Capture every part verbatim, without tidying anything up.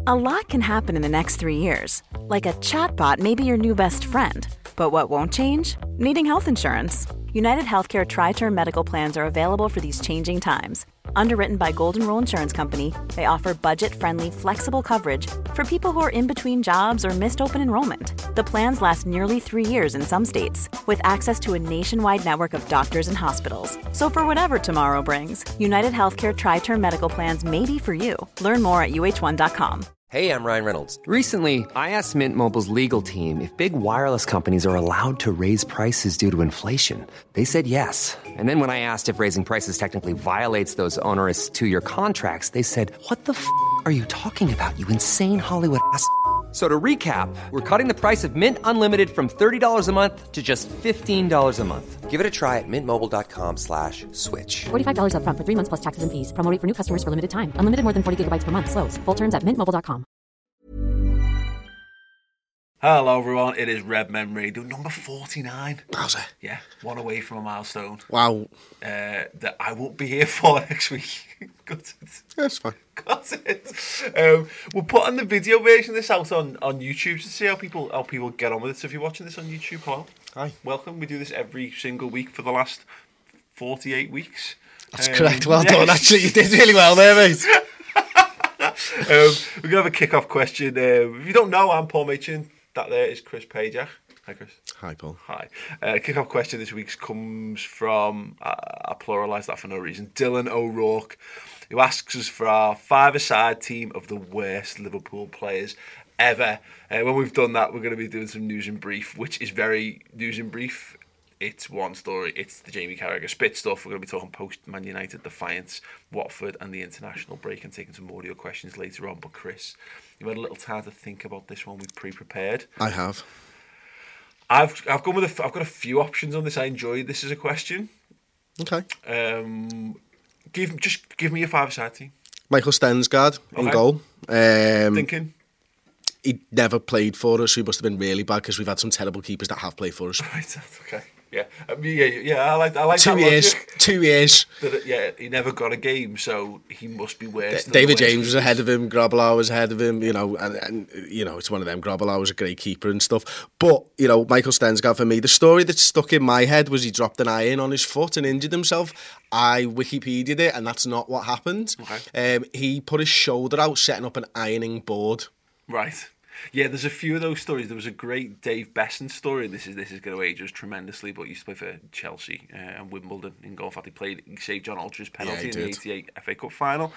A lot can happen in the next three years. Like a chatbot may be your new best friend. But what won't change? Needing health insurance. United Healthcare Tri-Term Medical Plans are available for these changing times. Underwritten by Golden Rule Insurance Company, they offer budget-friendly, flexible coverage for people who are in between jobs or missed open enrollment. The plans last nearly three years in some states, with access to a nationwide network of doctors and hospitals. So for whatever tomorrow brings, United Healthcare Tri-Term Medical Plans may be for you. Learn more at U H one dot com. Hey, I'm Ryan Reynolds. Recently, I asked Mint Mobile's legal team if big wireless companies are allowed to raise prices due to inflation. They said yes. And then when I asked if raising prices technically violates those onerous two-year contracts, they said, what the f*** are you talking about, you insane Hollywood ass f- So to recap, we're cutting the price of Mint Unlimited from thirty dollars a month to just fifteen dollars a month. Give it a try at mintmobile.com slash switch. forty-five dollars up front for three months plus taxes and fees. Promo rate for new customers for limited time. Unlimited more than forty gigabytes per month. Slows full terms at mint mobile dot com. Hello everyone, it is Red Men Radio number forty-nine. How's it? Yeah, one away from a milestone. Wow. Uh, that I won't be here for next week. Got it. That's fine. Got it. Um, we're putting the video version of this out on, on YouTube to see how people how people get on with it. So if you're watching this on YouTube, hello. Hi. Welcome. We do this every single week for the last forty-eight weeks. That's um, correct. Well yes. done, actually. You did really well there, mate. um, we're going to have a kick-off question. Um, if you don't know, I'm Paul Machin. That there is Chris Pajak. Hi, Chris. Hi, Paul. Hi. Uh, kick-off question this week comes from, uh, I pluralise that for no reason, Dylan O'Rourke, who asks us for our five-a-side team of the worst Liverpool players ever. Uh, when we've done that, we're going to be doing some news and brief, which is very news and brief. It's one story. It's the Jamie Carragher spit stuff. We're going to be talking post-Man United, Defiance, Watford and the international break and taking some more of your questions later on. But Chris, you had a little time to think about this one. We've pre-prepared. I have. I've I've gone with a, I've got a few options on this. I enjoyed this as a question. Okay. Um, give just give me your five-a-side team. Michael Stensgaard in Okay. goal. Um, Thinking. He never played for us, so he must have been really bad because we've had some terrible keepers that have played for us. Right. That's okay. Yeah. Um, yeah. Yeah. I like. I like Two that years. logic. Two years. That, yeah. He never got a game, so he must be worse. than David the worst James was ahead of him. Grobbelaar was ahead of him. You know, and, and you know, it's one of them. Grobbelaar was a great keeper and stuff. But you know, Michael Stensgaard for me, the story that stuck in my head was he dropped an iron on his foot and injured himself. I Wikipedia'd it, and that's not what happened. Okay. Um, he put his shoulder out setting up an ironing board. Right. Yeah, there's a few of those stories. There was a great Dave Besson story. This is this is going to age us tremendously, but he used to play for Chelsea uh, and Wimbledon in golf. He played, he saved John Ultra's penalty Yeah, in the did. eighty-eight F A Cup final.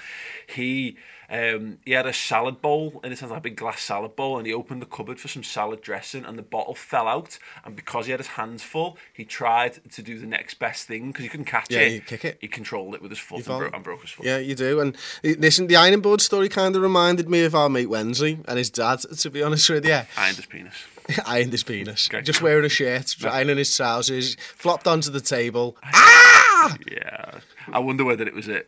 He um, he had a salad bowl, in a sense like a big glass salad bowl, and he opened the cupboard for some salad dressing, and the bottle fell out. And because he had his hands full, he tried to do the next best thing because he couldn't catch Yeah, it. you kick it. He controlled it with his foot and, follow? bro- and broke his foot. Yeah, you do. And uh, listen, the ironing board story kind of reminded me of our mate Wensley and his dad, to be honest with you. Ironed his penis. Ironed his penis. Okay. Just wearing a shirt, ironing his trousers, flopped onto the table. Ah! Yeah, I wonder whether it was it.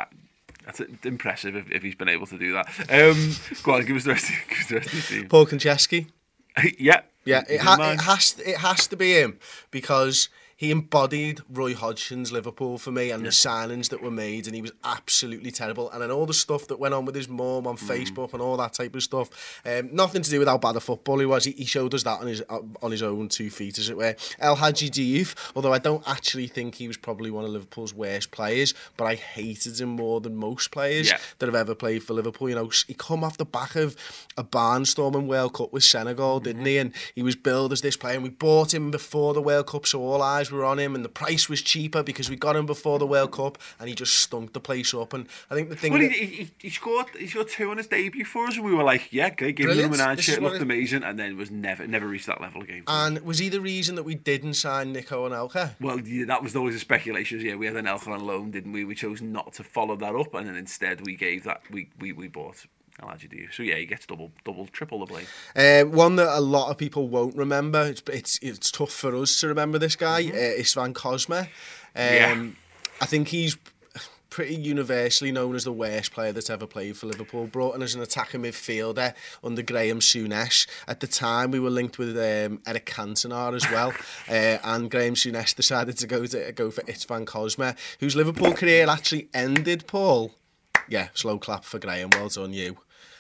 That's impressive if, if he's been able to do that. Um, go on, give us the rest. Of, give us the rest of the team. Paul Konchesky. yeah, Yeah, it, He's ha- in mine. it has it has to be him because he embodied Roy Hodgson's Liverpool for me and the signings that were made, and he was absolutely terrible. And then all the stuff that went on with his mum on Facebook and all that type of stuff, um, nothing to do with how bad a football he was. He, he showed us that on his uh, on his own two feet, as it were. El Hadji Diouf, although I don't actually think he was probably one of Liverpool's worst players, but I hated him more than most players Yeah. that have ever played for Liverpool. You know, he come off the back of a barnstorming World Cup with Senegal, didn't he? And he was billed as this player, and we bought him before the World Cup, so all eyes were on him, and the price was cheaper because we got him before the World Cup, and he just stunk the place up. And I think the thing Well, that, he, he, he scored. He scored two on his debut for us, and we were like, "Yeah, great, give him the Brilliant. number nine This is shirt, what looked it- amazing," and then was never, never reached that level again. and was he the reason that we didn't sign Nico Anelka? Well, yeah, that was always a speculation. Yeah, we had an Elka on loan, didn't we? We chose not to follow that up, and then instead we gave that. We we, we bought El Hadji Diouf. So yeah, he gets double, double, triple the blame. Um, one that a lot of people won't remember. It's it's, it's tough for us to remember this guy. Mm-hmm. Uh, Istvan Cosme. Um, Yeah. I think he's pretty universally known as the worst player that's ever played for Liverpool. Brought in as an attacking midfielder under Graham Souness. At the time, we were linked with um, Eric Cantona as well, uh, and Graham Souness decided to go to go for Istvan Cosme, whose Liverpool career actually ended. Paul, yeah, slow clap for Graham. Well done, you.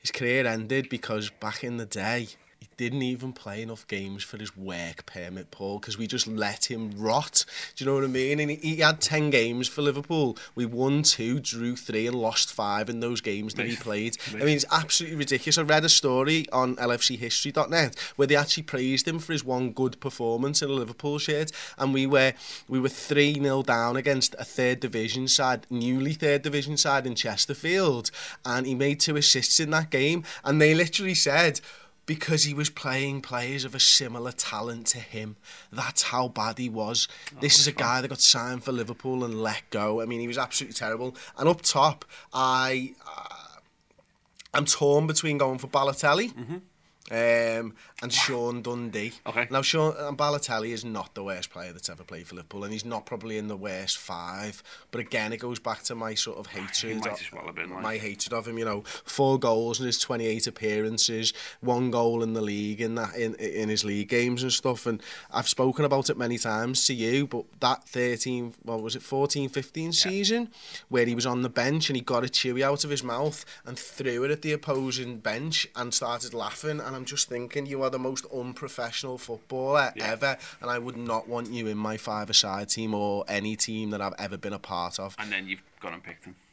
his career ended because back in the day, he didn't even play enough games for his work permit, Paul, because we just let him rot. Do you know what I mean? And he, he had ten games for Liverpool. We won two, drew three, and lost five in those games that he played. I mean, it's absolutely ridiculous. I read a story on L F C history dot net where they actually praised him for his one good performance in a Liverpool shirt, and we were we were three nil down against a third division side, newly third division side in Chesterfield, and he made two assists in that game, and they literally said, because he was playing players of a similar talent to him. That's how bad he was. Oh, this is a guy that got signed for Liverpool and let go. I mean, he was absolutely terrible. And up top, I, uh, I'm torn between going for Balotelli mm-hmm. um, and Sean Dundee. Okay. Now, Sean and Balotelli is not the worst player that's ever played for Liverpool, and he's not probably in the worst five. But again, it goes back to my sort of hatred. He might as well have been, like. My hatred of him. You know, four goals in his twenty-eight appearances, one goal in the league in that in in his league games and stuff. And I've spoken about it many times to you. But that thirteen, what was it, fourteen fifteen yeah. season, where he was on the bench and he got a chewy out of his mouth and threw it at the opposing bench and started laughing. And I'm just thinking, you are the most unprofessional footballer yeah. ever, and I would not want you in my five-a-side team or any team that I've ever been a part of. And then you've gone and picked him.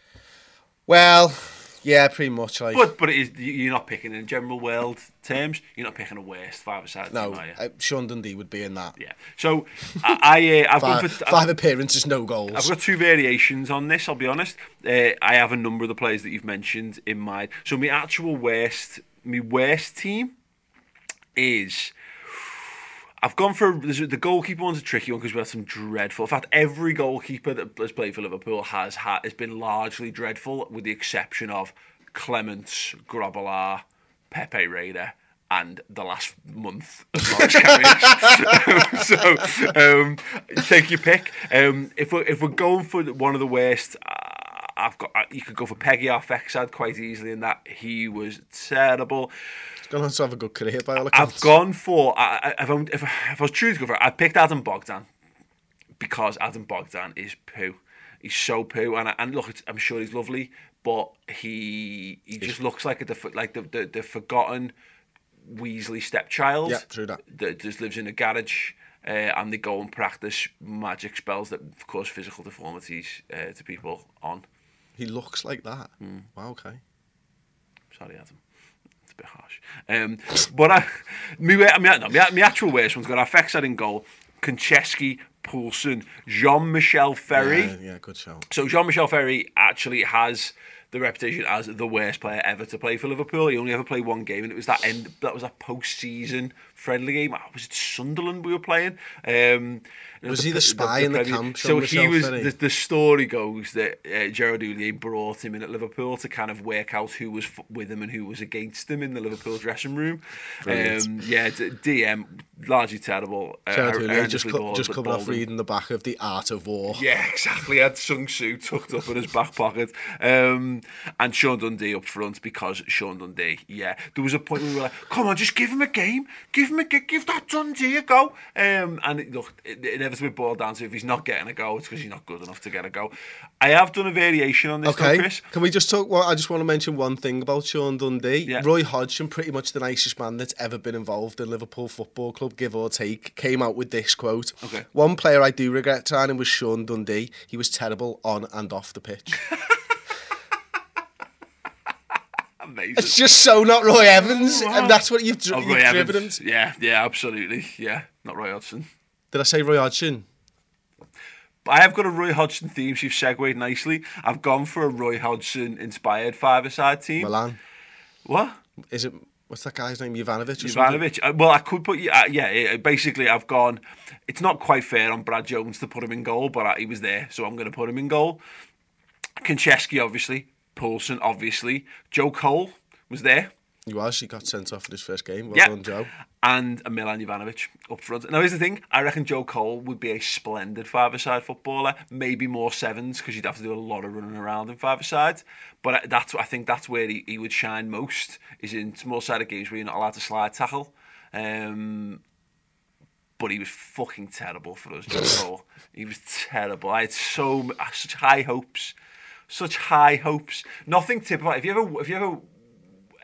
Well, yeah, pretty much. Like, but but it is, you're not picking in general world terms. You're not picking a worst five-a-side no, team, are you? Uh, Sean Dundee would be in that. Yeah. So I, I uh, I've five, gone for five I've, appearances, no goals. I've got two variations on this. I'll be honest. Uh, I have a number of the players that you've mentioned in mind. So my actual worst, my worst team is. I've gone for the goalkeeper one's a tricky one because we had some dreadful. In fact, every goalkeeper that has played for Liverpool has had has been largely dreadful, with the exception of Clements, Grobbelaar, Pepe Reina, and the last month of Maurice Carriage. So, um, take your pick. Um, if we're if we're going for one of the worst, uh, I've got. Uh, you could go for Peggy Arfexad quite easily in that he was terrible. Gone on to have a good career by all accounts. I've gone for I, if, I'm, if, I, if I was true to go for it, I picked Adam Bogdan because Adam Bogdan is poo. He's so poo, and I, and look, it's, I'm sure he's lovely, but he he just looks like a like the the, the forgotten Weasley stepchild. Yeah, true that. That just lives in a garage, uh, and they go and practice magic spells that cause physical deformities uh, to people on. He looks like that. Mm. Wow. Okay. Sorry, Adam. Bit harsh, um, but I, me, I mean, no, my, my actual worst one's got Arfexad in goal, Konchesky, Poulsen, Jean-Michel Ferry. Yeah, yeah, good show. So Jean-Michel Ferry actually has the reputation as the worst player ever to play for Liverpool. He only ever played one game, and it was that end. That was a post-season friendly game. Was it Sunderland we were playing? Um, was the, he the spy the, the in the camp? So he was. The, the story goes that uh, Gerard Houllier brought him in at Liverpool to kind of work out who was f- with him and who was against him in the Liverpool dressing room. Um, yeah, D M largely terrible. Gerard uh, Houllier just co- just coming off reading the back of The Art of War. Yeah, exactly. He had Sun Tzu tucked up in his back pocket. Um, and Sean Dundee up front because Sean Dundee. Yeah, there was a point where we were like, "Come on, just give him a game. Give him a give that Dundee a go." Um, and it, look, it, it inevitably boiled down to if he's not getting a go, it's because he's not good enough to get a go. I have done a variation on this, okay. though, Chris. Can we just talk? Well, I just want to mention one thing about Sean Dundee. Yeah. Roy Hodgson, pretty much the nicest man that's ever been involved in Liverpool Football Club, give or take, came out with this quote. Okay. One player I do regret signing was Sean Dundee. He was terrible on and off the pitch. Amazing. It's just so not Roy Evans, oh, wow. and that's what you've, dri- oh, you've driven him to. Yeah, yeah, absolutely. Yeah, not Roy Hodgson. Did I say Roy Hodgson? I have got a Roy Hodgson theme, so you've segued nicely. I've gone for a Roy Hodgson-inspired five-a-side team. Milan. What? Is it... What's that guy's name? Jovanovic or Jovanovic. Uh, well, I could put... Uh, yeah, basically, I've gone... It's not quite fair on Brad Jones to put him in goal, but I, he was there, so I'm going to put him in goal. Konchesky, obviously. Poulsen, obviously. Joe Cole was there. He was. He got sent off in his first game. Well yeah. done, Joe. And a Milan Jovanovic up front. Now, here's the thing. I reckon Joe Cole would be a splendid five-a-side footballer. Maybe more sevens, because you'd have to do a lot of running around in five-a-side. But that's I think that's where he, he would shine most, is in small-sided games where you're not allowed to slide tackle. Um, but he was fucking terrible for us, Joe Cole. He was terrible. I had so such high hopes. Such high hopes. Nothing typical. If you ever... If you ever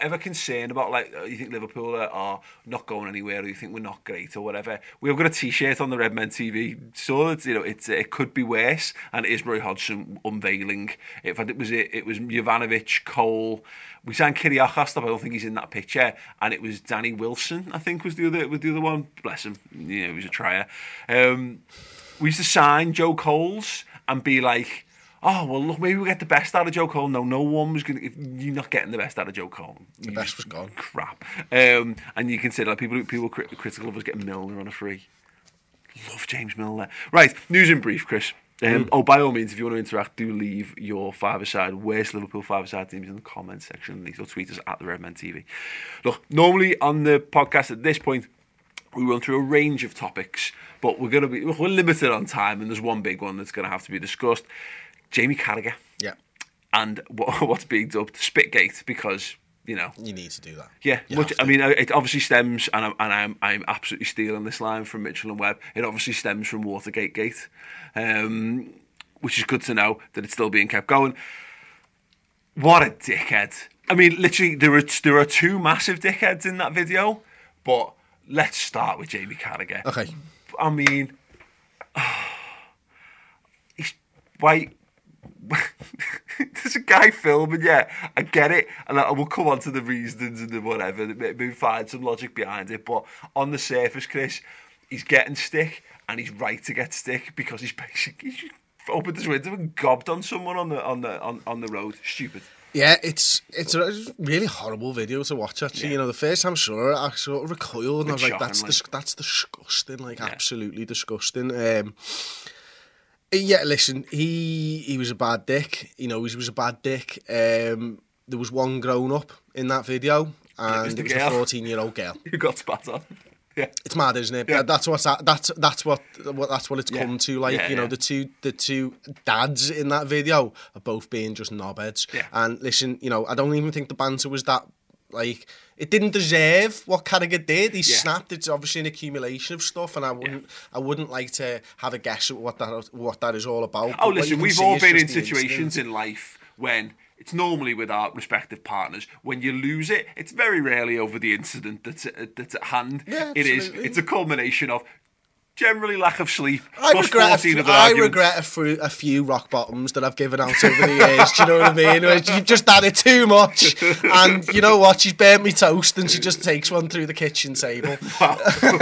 ever concerned about, like, you think Liverpool are, are not going anywhere, or you think we're not great, or whatever, we've got a T-shirt on the Redmen T V, so it's, you know, it's it could be worse, and it is Roy Hodgson unveiling. In fact, it was it, it was Jovanovic, Cole. We signed Kyrgiakos, but I don't think he's in that picture, and it was Danny Wilson, I think, was the other was the other one. Bless him, you know, he was a trier. Um, we used to sign Joe Coles and be like, oh, well, look, maybe we get the best out of Joe Cole. No, no one was going to... You're not getting the best out of Joe Cole. The you best was gone. Crap. Um, and you consider, like, people people critical of us getting Milner on a free. Love James Milner. Right, news in brief, Chris. Um, mm. Oh, by all means, if you want to interact, do leave your five-a-side, worst Liverpool five-a-side teams in the comments section. Or tweet us at the Redmen T V. Look, normally on the podcast at this point, we run through a range of topics, but we're going to be we're limited on time, and there's one big one that's going to have to be discussed. Jamie Carragher. Yeah. And what, what's being dubbed Spitgate, because, you know... You need to do that. Yeah. Much, I mean, it obviously stems, and, I'm, and I'm, I'm absolutely stealing this line from Mitchell and Webb, it obviously stems from Watergate Gate, um, which is good to know that it's still being kept going. What a dickhead. I mean, literally, there are, there are two massive dickheads in that video, but let's start with Jamie Carragher. Okay. I mean... he's... Why... There's a guy filming, yeah, I get it, and I will come on to the reasons and the whatever, maybe find some logic behind it, but on the surface, Chris, he's getting stick, and he's right to get stick, because he's basically he's opened his window and gobbed on someone on the on the on, on the road. Stupid. Yeah, it's it's a really horrible video to watch, actually. Yeah. You know, the first time I saw it, I sort of recoiled, and I was like, that's dis- that's disgusting, like, yeah. absolutely disgusting. Um, Yeah, listen, he he was a bad dick. He knows he was a bad dick. Um, there was one grown-up in that video, and yeah, it was, it was a fourteen-year-old girl. Who got spat on. Yeah. It's mad, isn't it? Yeah. That's what's that's that's what what that's what it's yeah. come to. Like, yeah, you know, yeah. the two the two dads in that video are both being just knobheads. Yeah. And listen, you know, I don't even think the banter was that. Like, it didn't deserve what Carragher did. He yeah. snapped. It's obviously an accumulation of stuff, and I wouldn't, yeah. I wouldn't like to have a guess at what that, what that is all about. Oh, but listen, we've all been in situations in life when it's normally with our respective partners. When you lose it, it's very rarely over the incident that's at, that's at hand. Yeah, it is. It's a culmination of generally lack of sleep. I regret, a, f- I regret a, fr- a few rock bottoms that I've given out over the years. Do you know what I mean? You've just had it too much, and you know what? She's burnt me toast, and she just takes one through the kitchen table. Wow.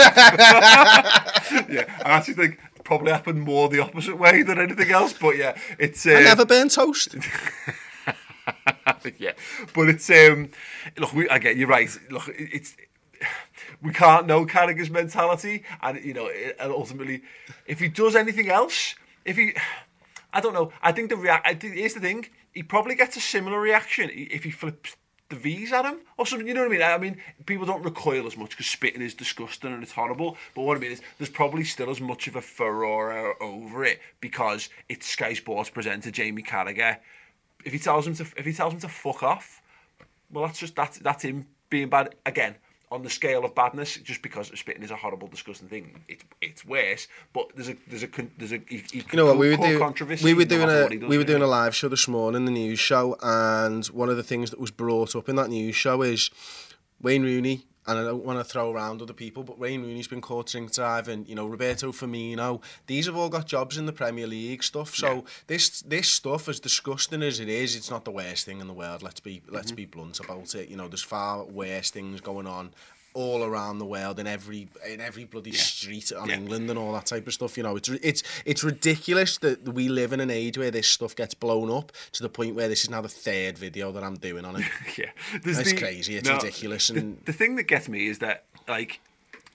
Yeah, I actually think it probably happened more the opposite way than anything else. But yeah, it's. Uh, I never burnt toast. Yeah, but it's um. Look, we, I get you're right. Look, it's. We can't know Carragher's mentality, and you know, and ultimately, if he does anything else, if he, I don't know. I think the react. I think here's the thing: he probably gets a similar reaction if he flips the V's at him or something. You know what I mean? I mean, people don't recoil as much because spitting is disgusting and it's horrible. But what I mean is, there's probably still as much of a furore over it because it's Sky Sports presenter Jamie Carragher. If he tells him to, if he tells him to fuck off, well, that's just that's that's him being bad again. On the scale of badness, just because spitting is a horrible, disgusting thing, it, it's worse. But there's a there's a there's a you, you know what we were doing controversy. We were doing a we were really. doing a live show this morning, the news show, and one of the things that was brought up in that news show is Wayne Rooney. And I don't want to throw around other people, but Wayne Rooney's been caught drink driving. You know, Roberto Firmino. These have all got jobs in the Premier League stuff. So yeah. this this stuff, as disgusting as it is, it's not the worst thing in the world. Let's be let's mm-hmm. be blunt about it. You know, there's far worse things going on all around the world in every in every bloody yeah. street on yeah. England and all that type of stuff. You know, it's it's it's ridiculous that we live in an age where this stuff gets blown up to the point where this is now the third video that I'm doing on it. Yeah, There's it's the, crazy. It's no, ridiculous. The, and the thing that gets me is that, like,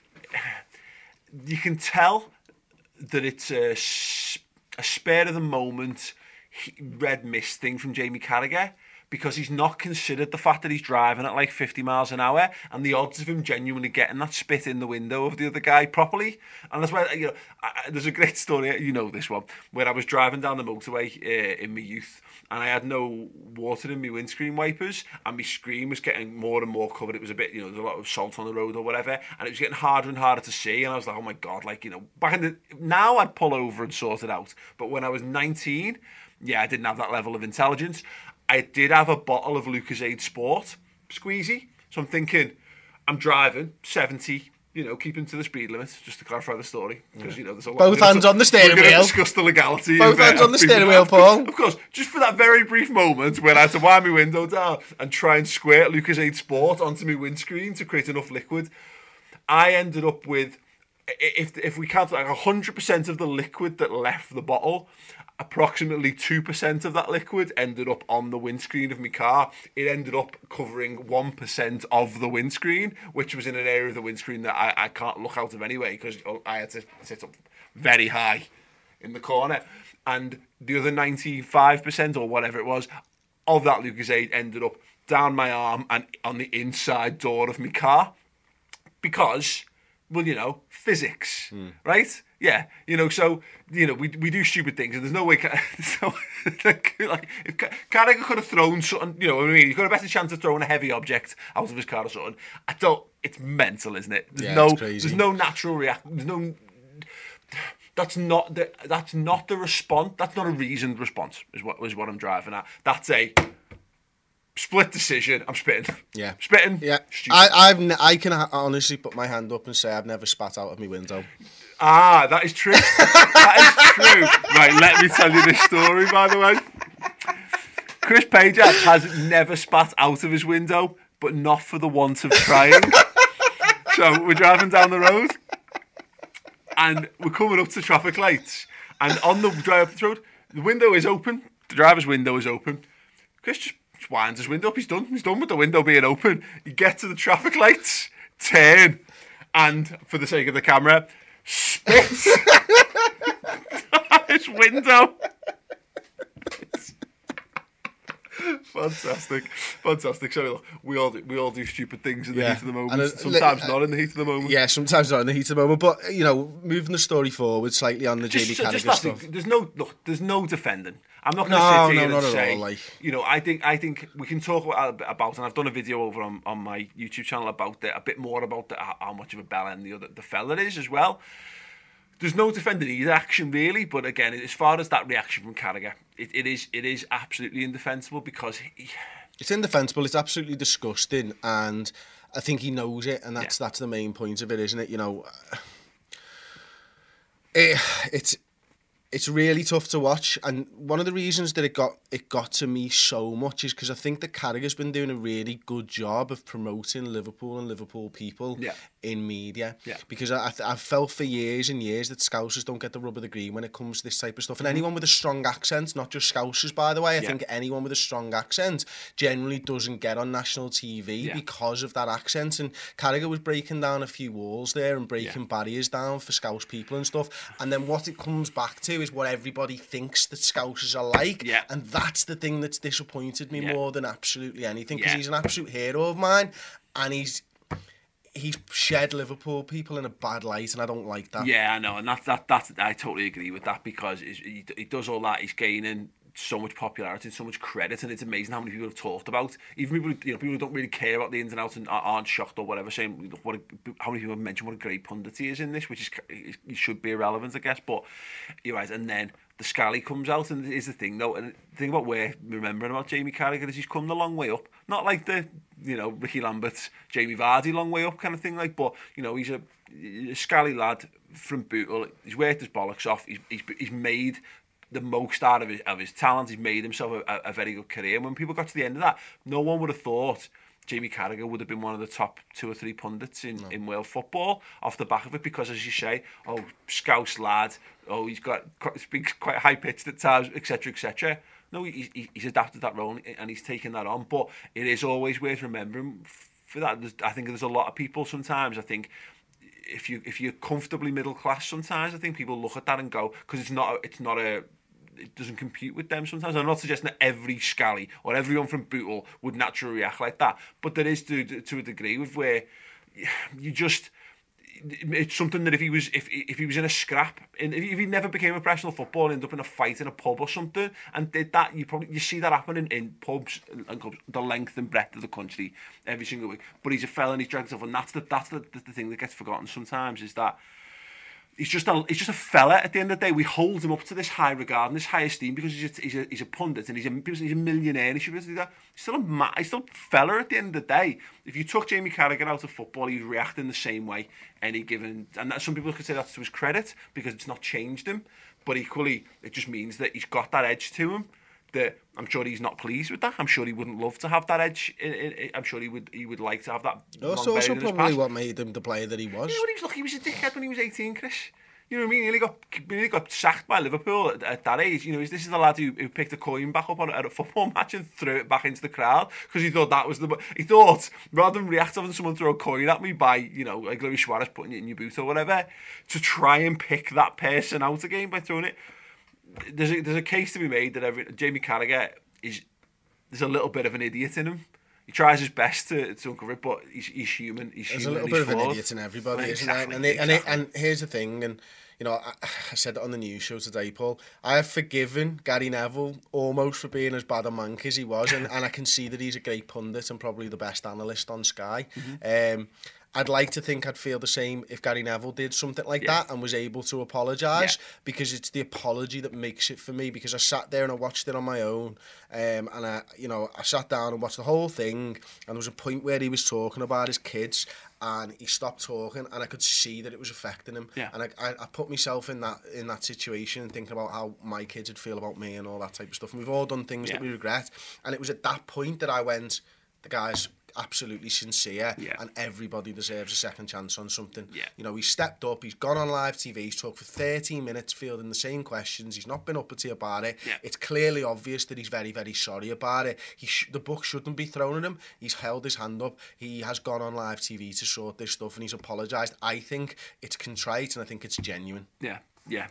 you can tell that it's a, a spare of the moment red mist thing from Jamie Carragher. Because he's not considered the fact that he's driving at like fifty miles an hour and the odds of him genuinely getting that spit in the window of the other guy properly. And that's why, you know, I, there's a great story, you know this one, where I was driving down the motorway uh, in my youth and I had no water in my windscreen wipers and my screen was getting more and more covered. It was a bit, you know, there's a lot of salt on the road or whatever, and it was getting harder and harder to see, and I was like, oh my God, like, you know, back in the, now I'd pull over and sort it out. But when I was nineteen, yeah, I didn't have that level of intelligence. I did have a bottle of Lucozade Sport, squeezy. So I'm thinking, I'm driving seventy. You know, keeping to the speed limit, just to clarify the story, because you know there's a lot. Both hands on the steering wheel. We're going wheel. to discuss the legality. Both of, hands uh, on the steering wheel, Paul. Of course, just for that very brief moment when I had to wind my window down and try and squirt Lucozade Sport onto my windscreen to create enough liquid, I ended up with, if if we count like one hundred percent of the liquid that left the bottle, approximately two percent of that liquid ended up on the windscreen of my car. It ended up covering one percent of the windscreen, which was in an area of the windscreen that I, I can't look out of anyway, because I had to sit up very high in the corner. And the other ninety-five percent or whatever it was of that Lucozade ended up down my arm and on the inside door of my car. Because, well, you know, physics, mm. right? Yeah, you know, so, you know, we we do stupid things, and there's no way, there's no, like, if Carragher could have thrown something, you know what I mean, he's got a better chance of throwing a heavy object out of his car or something. I don't, it's mental, isn't it? There's yeah, no, it's crazy. There's no natural reaction, there's no, that's not the, that's not the response, that's not a reasoned response, is what, is what I'm driving at. That's a split decision. I'm spitting. Yeah. Spitting. Yeah. Stupid. I, I've, I can honestly put my hand up and say I've never spat out of my window. Ah, that is true. That is true. Right, let me tell you this story, by the way. Chris Pajak has never spat out of his window, but not for the want of trying. So we're driving down the road, and we're coming up to traffic lights, and on the drive up the road, the window is open. The driver's window is open. Chris just winds his window up. He's done. He's done with the window being open. You get to the traffic lights, turn, and for the sake of the camera, spits his window. Fantastic, fantastic. Sorry, look, we all do, we all do stupid things in the yeah. heat of the moment. Uh, sometimes uh, not in the heat of the moment. Yeah, sometimes not in the heat of the moment. But you know, moving the story forward slightly on the Jamie Carragher stuff. There's no look. There's no defending. I'm not going to no, sit here no, and not say, at all, like... you know, I think I think we can talk about, about and I've done a video over on, on my YouTube channel about it, a bit more about the, how much of a bellend the other the fella is as well. There's no defending either action really, but again, as far as that reaction from Carragher, it, it is it is absolutely indefensible because he... It's indefensible. It's absolutely disgusting, and I think he knows it, and that's yeah. that's the main point of it, isn't it? You know, it, it's. It's really tough to watch, and one of the reasons that it got it got to me so much is because I think that Carragher's been doing a really good job of promoting Liverpool and Liverpool people yeah. in media. Yeah. Because I, I've felt for years and years that Scousers don't get the rub of the green when it comes to this type of stuff. And anyone with a strong accent, not just Scousers, by the way, I yeah. think anyone with a strong accent generally doesn't get on national T V yeah. because of that accent. And Carragher was breaking down a few walls there and breaking yeah. barriers down for Scouse people and stuff. And then what it comes back to is what everybody thinks that Scousers are like, yeah. and that's the thing that's disappointed me yeah. more than absolutely anything, because yeah. he's an absolute hero of mine, and he's he's shed Liverpool people in a bad light, and I don't like that. Yeah, I know, and that that that I totally agree with that, because he, he does all that. He's gaining so much popularity and so much credit, and it's amazing how many people have talked about. Even people, you know, people who don't really care about the ins and outs and aren't shocked or whatever, saying what a, how many people have mentioned what a great pundit he is in this, which is he should be irrelevant, I guess. But you're right, and then the Scally comes out, and is the thing though, and the thing about where remembering about Jamie Carragher is he's come the long way up. Not like the, you know, Ricky Lambert's Jamie Vardy long way up kind of thing, like, but you know, he's a, a Scally lad from Bootle. He's worked his bollocks off. He's he's, he's made the most out of his, of his talent. He's made himself a, a very good career. And when people got to the end of that, no one would have thought Jamie Carragher would have been one of the top two or three pundits in, no. in world football off the back of it, because, as you say, oh, Scouse lad, oh, he's got speaks quite high pitched at times, et cetera, et cetera. No, he, he, he's adapted that role and he's taken that on. But it is always worth remembering for that. There's, I think there's a lot of people sometimes, I think, if you if you're comfortably middle class, sometimes I think people look at that and go, because it's not it's not a it doesn't compute with them sometimes. I'm not suggesting that every Scally or everyone from Bootle would naturally react like that, but there is to to a degree with where you just, it's something that if he was if if he was in a scrap, and if he never became a professional footballer and ended up in a fight in a pub or something and did that, you probably you see that happening in pubs and clubs the length and breadth of the country every single week. But he's a fella and he's dragged himself, and that's the that's the, the, the thing that gets forgotten sometimes, is that he's just a he's just a fella at the end of the day. We hold him up to this high regard and this high esteem because he's a, he's a, he's a pundit and he's a, he's a millionaire and he should be able to do that. He's still a ma- he's still a fella at the end of the day. If you took Jamie Carragher out of football, he'd react in the same way any given, and that, some people could say that's to his credit because it's not changed him, but equally it just means that he's got that edge to him. That I'm sure he's not pleased with that. I'm sure he wouldn't love to have that edge. In, in, in, I'm sure he would. He would like to have that. That's also probably what made him the player that he was. You know what he was? Look, he was a dickhead when he was eighteen, Chris. You know what I mean? He nearly got, he nearly got sacked by Liverpool at, at that age. You know, this is the lad who, who picked a coin back up on, at a football match and threw it back into the crowd because he thought that was the. He thought rather than react to having someone throw a coin at me by, you know, like Luis Suarez putting it in your boot or whatever, to try and pick that person out again by throwing it. There's a, there's a case to be made that every, Jamie Carragher is there's a little bit of an idiot in him. He tries his best to, to uncover it, but he's, he's human. He's there's human. a little bit flawed. of an idiot in everybody, well, isn't exactly, there? And, it, exactly. and, it, and here's the thing, and you know, I, I said it on the news show today, Paul. I have forgiven Gary Neville almost for being as bad a mank as he was, and, and I can see that he's a great pundit and probably the best analyst on Sky. Mm-hmm. Um, I'd like to think I'd feel the same if Gary Neville did something like yeah. that and was able to apologise, yeah. because it's the apology that makes it for me, because I sat there and I watched it on my own, um, and I, you know, I sat down and watched the whole thing, and there was a point where he was talking about his kids and he stopped talking and I could see that it was affecting him, yeah. and I, I, I put myself in that in that situation and thinking about how my kids would feel about me and all that type of stuff, and we've all done things yeah. that we regret, and it was at that point that I went, the guy's absolutely sincere, yeah. and everybody deserves a second chance on something. Yeah. You know, he's stepped up, he's gone on live T V, he's talked for thirteen minutes fielding the same questions, he's not been uppity about it. Yeah. It's clearly obvious that he's very, very sorry about it. He sh- the book shouldn't be thrown at him. He's held his hand up, he has gone on live T V to sort this stuff, and he's apologised. I think it's contrite and I think it's genuine. Yeah, yeah.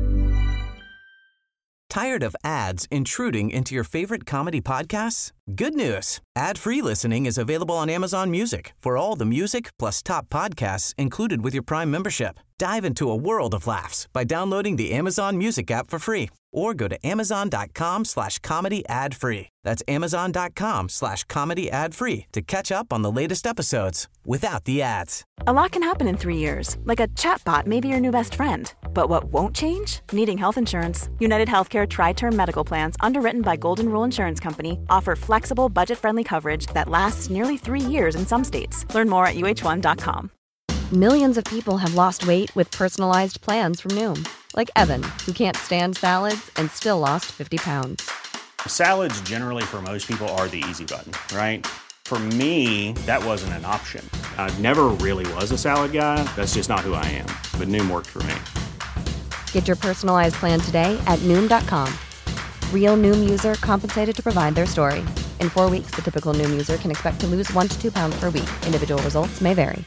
Tired of ads intruding into your favorite comedy podcasts? Good news. Ad-free listening is available on Amazon Music for all the music plus top podcasts included with your Prime membership. Dive into a world of laughs by downloading the Amazon Music app for free or go to amazon.com slash comedy ad free. That's amazon.com slash comedy ad free to catch up on the latest episodes without the ads. A lot can happen in three years, like a chatbot may be your new best friend. But what won't change? Needing health insurance. United Healthcare Tri-Term Medical Plans, underwritten by Golden Rule Insurance Company, offer flexible, budget-friendly coverage that lasts nearly three years in some states. Learn more at U H one dot com. Millions of people have lost weight with personalized plans from Noom. Like Evan, who can't stand salads and still lost fifty pounds. Salads generally for most people are the easy button, right? For me, that wasn't an option. I never really was a salad guy. That's just not who I am. But Noom worked for me. Get your personalized plan today at Noom dot com. Real Noom user compensated to provide their story. In four weeks, the typical Noom user can expect to lose one to two pounds per week. Individual results may vary.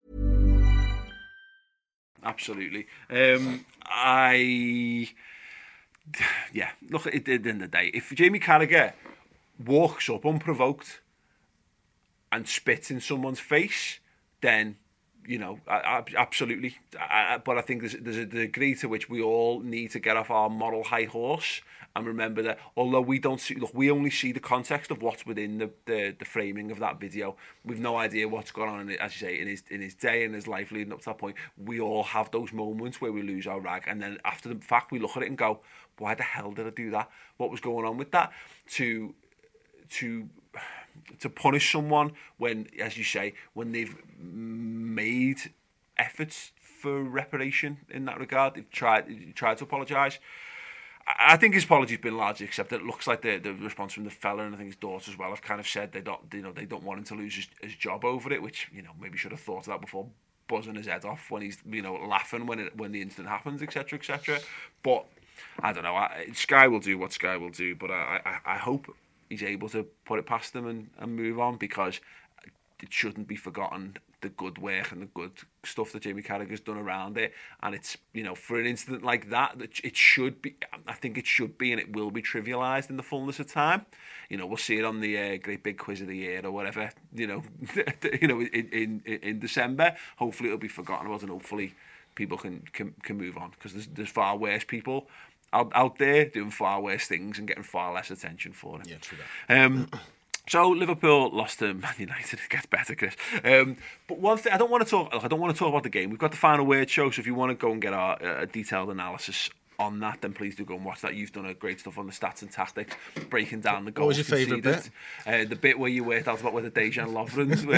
Absolutely. Um, I, yeah, look, at the end of the day, if Jamie Carragher walks up unprovoked and spits in someone's face, then, you know, I, I, absolutely. I, but I think there's, there's a degree to which we all need to get off our moral high horse and remember that although we don't see, look, we only see the context of what's within the, the, the framing of that video. We've no idea what's gone on, in, as you say, in his in his day and his life leading up to that point. We all have those moments where we lose our rag, and then after the fact, we look at it and go, "Why the hell did I do that? What was going on with that?" To to to punish someone when, as you say, when they've made efforts for reparation in that regard, they've tried tried to apologise. I think his apology's been largely accepted. It looks like the the response from the fella, and I think his daughter as well, have kind of said they don't, you know, they don't want him to lose his, his job over it, which, you know, maybe should have thought of that before buzzing his head off when he's, you know, laughing when it when the incident happens, et cetera, et cetera. But I don't know. I, Sky will do what Sky will do, but I, I I hope he's able to put it past them and, and move on, because it shouldn't be forgotten, the good work and the good stuff that Jamie Carragher's done around it. And it's, you know, for an incident like that, it should be, I think it should be, and it will be trivialised in the fullness of time. You know, we'll see it on the uh, great big quiz of the year or whatever, you know, you know, in, in in December. Hopefully it'll be forgotten about, and hopefully people can can, can move on, because there's, there's far worse people out, out there doing far worse things and getting far less attention for it. Yeah, true that. Um, So Liverpool lost to Man United. It gets better, Chris. Um, but one thing I don't want to talk. Look, I don't want to talk about the game. We've got the final word show. So if you want to go and get our uh, detailed analysis on that, then please do go and watch that. You've done a great stuff on the stats and tactics, breaking down the goals. What was your favourite bit? Uh, the bit where you worked out about whether Dejan Lovren was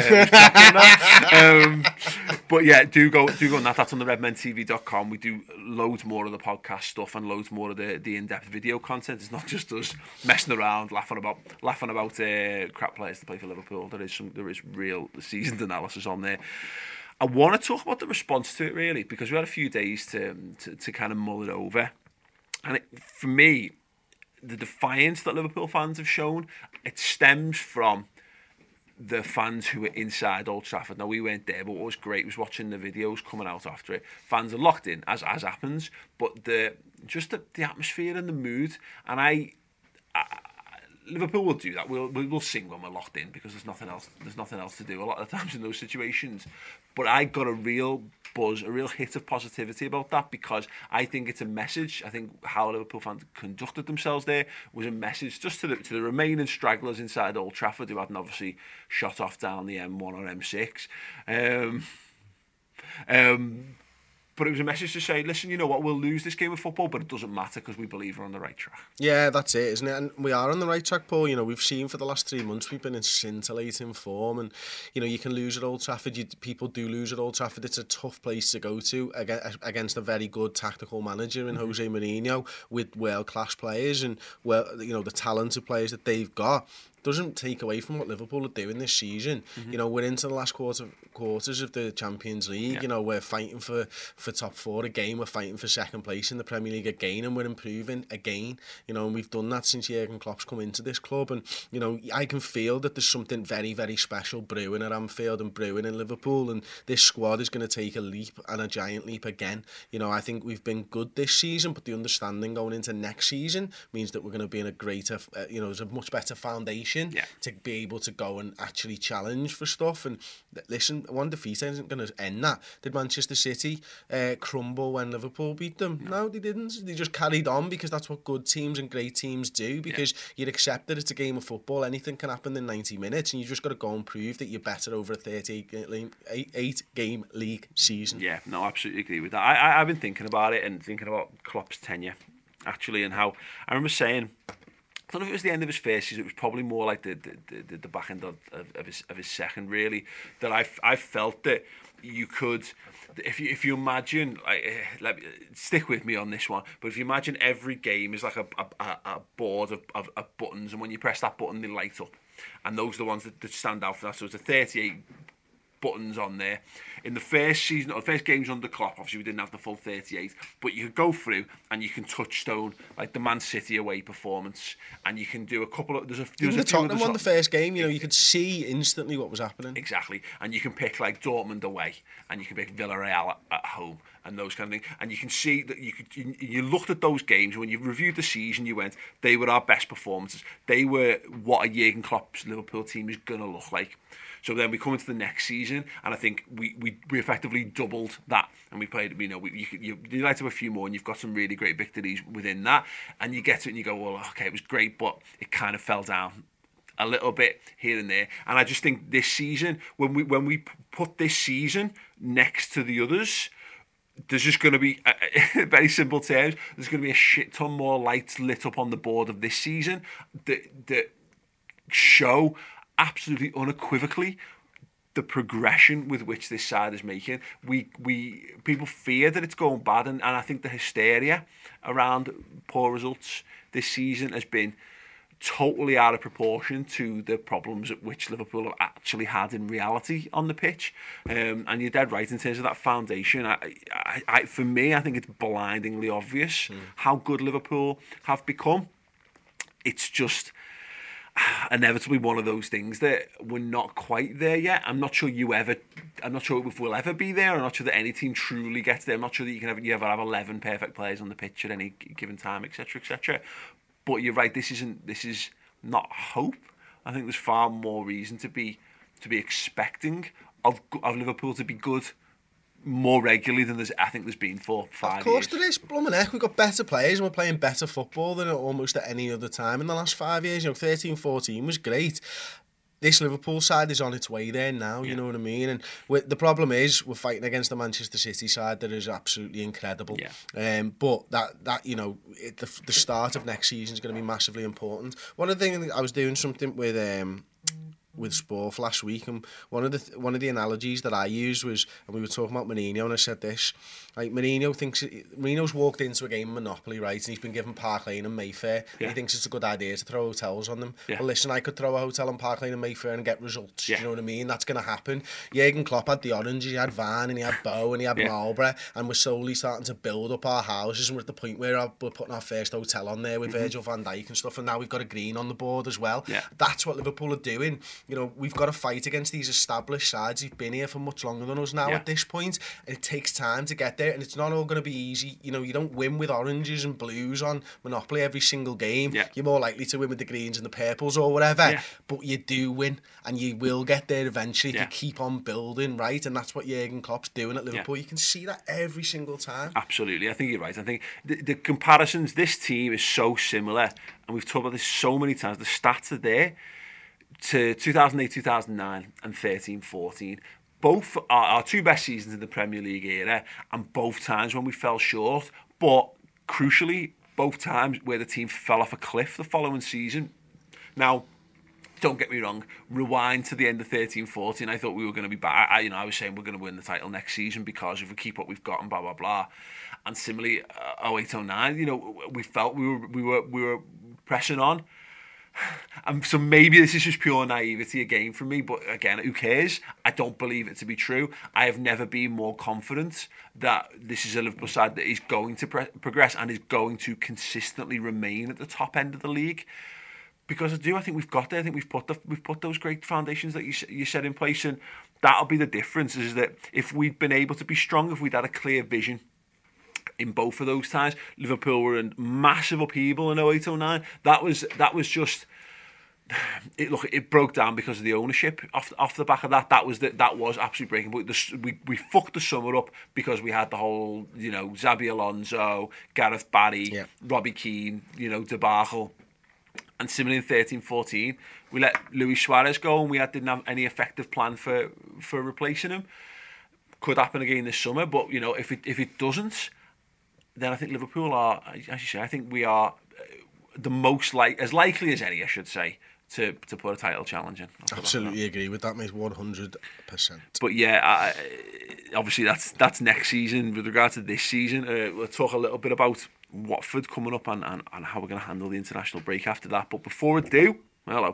uh, um, But yeah, do go do go on that. That's on the redmen t v dot com. We do loads more of the podcast stuff and loads more of the, the in-depth video content. It's not just us messing around, laughing about laughing about uh, crap players to play for Liverpool. There is some there is real seasoned analysis on there. I want to talk about the response to it, really, because we had a few days to to, to kind of mull it over. And it, for me, the defiance that Liverpool fans have shown, it stems from the fans who were inside Old Trafford. Now, we weren't there, but what was great was watching the videos coming out after it. Fans are locked in, as as happens, but the just the, the atmosphere and the mood. And I... I Liverpool will do that. We'll we'll sing when we're locked in because there's nothing else. There's nothing else to do a lot of the times in those situations. But I got a real buzz, a real hit of positivity about that because I think it's a message. I think how Liverpool fans conducted themselves there was a message just to the to the remaining stragglers inside Old Trafford who hadn't obviously shot off down the M one or M six. Um, um, But it was a message to say, listen, you know what, we'll lose this game of football, but it doesn't matter because we believe we're on the right track. Yeah, that's it, isn't it? And we are on the right track, Paul. You know, we've seen for the last three months we've been in scintillating form, and you know, you can lose at Old Trafford. You, people do lose at Old Trafford. It's a tough place to go to against a very good tactical manager in mm-hmm. Jose Mourinho with world-class players and well, you know, the talented players that they've got. Doesn't take away from what Liverpool are doing this season. Mm-hmm. You know, we're into the last quarter quarters of the Champions League. Yeah. You know, we're fighting for, for top four again. We're fighting for second place in the Premier League again, and we're improving again. You know, and we've done that since Jurgen Klopp's come into this club. And you know, I can feel that there's something very, very special brewing at Anfield and brewing in Liverpool. And this squad is going to take a leap and a giant leap again. You know, I think we've been good this season, but the understanding going into next season means that we're going to be in a greater, uh, you know, there's a much better foundation. Yeah. To be able to go and actually challenge for stuff. And listen, one defeat isn't going to end that. Did Manchester City uh, crumble when Liverpool beat them? No. no, they didn't. They just carried on because that's what good teams and great teams do, because yeah. you'd accept that it's a game of football. Anything can happen in ninety minutes, and you just got to go and prove that you're better over a thirty-eight game league season. Yeah, no, I absolutely agree with that. I, I, I've been thinking about it and thinking about Klopp's tenure, actually, and how I remember saying, I don't know if it was the end of his first season. It was probably more like the the, the, the back end of, of his of his second. Really, that I, I felt that you could, if you if you imagine, like, let me, stick with me on this one. But if you imagine every game is like a a, a board of, of, of buttons, and when you press that button, they light up, and those are the ones that, that stand out for that. So it's a thirty-eight buttons on there. In the first season, or the first games under Klopp, obviously we didn't have the full thirty-eight, but you could go through and you can touchstone like the Man City away performance, and you can do a couple of there's a there's Even a the Tottenham won the first game, you know, you could see instantly what was happening. Exactly, and you can pick like Dortmund away, and you can pick Villarreal at, at home, and those kind of things, and you can see that you could you, you looked at those games when you reviewed the season, you went, they were our best performances. They were what a Jurgen Klopp's Liverpool team is going to look like. So then we come into the next season, and I think we, we, we effectively doubled that, and we played. You know, we, you, you, you like to have a few more, and you've got some really great victories within that, and you get to it, and you go, well, okay, it was great, but it kind of fell down a little bit here and there. And I just think this season, when we when we put this season next to the others, there's just going to be, in very simple terms, there's going to be a shit ton more lights lit up on the board of this season that that show absolutely unequivocally the progression with which this side is making. We we people fear that it's going bad, and, and I think the hysteria around poor results this season has been totally out of proportion to the problems at which Liverpool have actually had in reality on the pitch. Um, and you're dead right in terms of that foundation. I, I, I, for me, I think it's blindingly obvious mm. how good Liverpool have become. It's just inevitably one of those things that we're not quite there yet. I'm not sure you ever, I'm not sure if we'll ever be there. I'm not sure that any team truly gets there. I'm not sure that you can ever, you ever have eleven perfect players on the pitch at any given time, et cetera, et cetera. But you're right. This isn't. This is not hope. I think there's far more reason to be to be expecting of of Liverpool to be good more regularly than there's, I think there's been for five years. Of course years. There is. Blooming heck, we've got better players and we're playing better football than almost at any other time in the last five years. You know, thirteen fourteen was great. This Liverpool side is on its way there now, you yeah. know what I mean? And the problem is we're fighting against the Manchester City side that is absolutely incredible. Yeah. Um, but that, that you know, it, the, the start of next season is going to be massively important. One of the things, I was doing something with... Um, with Sport last week, and one of the th- one of the analogies that I used was, and we were talking about Mourinho, and I said this, like Mourinho thinks Mourinho's walked into a game of Monopoly, right, and he's been given Park Lane and Mayfair, yeah. and he thinks it's a good idea to throw hotels on them. Yeah. Well, listen, I could throw a hotel on Park Lane and Mayfair and get results. Yeah. Do you know what I mean? That's going to happen. Jurgen Klopp had the oranges, he had Van, and he had Bow, and he had yeah. Marlborough, and we're slowly starting to build up our houses, and we're at the point where we're putting our first hotel on there with mm-hmm. Virgil van Dijk and stuff, and now we've got a green on the board as well. Yeah. That's what Liverpool are doing. You know, we've got to fight against these established sides who've been here for much longer than us now yeah. at this point, and it takes time to get there, and it's not all going to be easy. You know, you don't win with oranges and blues on Monopoly every single game. Yeah. You're more likely to win with the greens and the purples or whatever, yeah. but you do win, and you will get there eventually if yeah. you keep on building, right? And that's what Jurgen Klopp's doing at Liverpool. Yeah. You can see that every single time. Absolutely, I think you're right. I think the, the comparisons, this team is so similar, and we've talked about this so many times. The stats are there. To two thousand eight, two thousand nine and thirteen fourteen, both are our two best seasons in the Premier League era, and both times when we fell short, but crucially both times where the team fell off a cliff the following season. Now, don't get me wrong, rewind to the end of thirteen fourteen, I thought we were going to be back. I, you know, I was saying we're going to win the title next season because if we keep what we've got and blah blah blah. And similarly, uh, oh eight oh nine, you know, we felt we were we were we were pressing on. And so maybe this is just pure naivety again from me, but again, who cares? I don't believe it to be true. I have never been more confident that this is a Liverpool side that is going to pre- progress and is going to consistently remain at the top end of the league. Because I do, I think we've got there. I think we've put the, we've put those great foundations that you you set in place, and that'll be the difference. Is that if we'd been able to be strong, if we'd had a clear vision. In both of those times, Liverpool were in massive upheaval in oh eight oh nine. That was that was just it. Look, it broke down because of the ownership. Off off the back of that, that was the, that was absolutely breaking. But the, we we fucked the summer up because we had the whole you know Xabi Alonso, Gareth Barry, yeah. Robbie Keane, you know debacle. And similarly in thirteen fourteen, we let Luis Suarez go, and we had, didn't have any effective plan for for replacing him. Could happen again this summer, but you know if it if it doesn't. Then I think Liverpool are, as you say, I think we are the most like as likely as any, I should say, to to put a title challenge in. Absolutely agree with that, mate, one hundred percent. But yeah, I, obviously that's that's next season. With regard to this season, uh, we'll talk a little bit about Watford coming up and, and, and how we're going to handle the international break after that. But before we do, hello,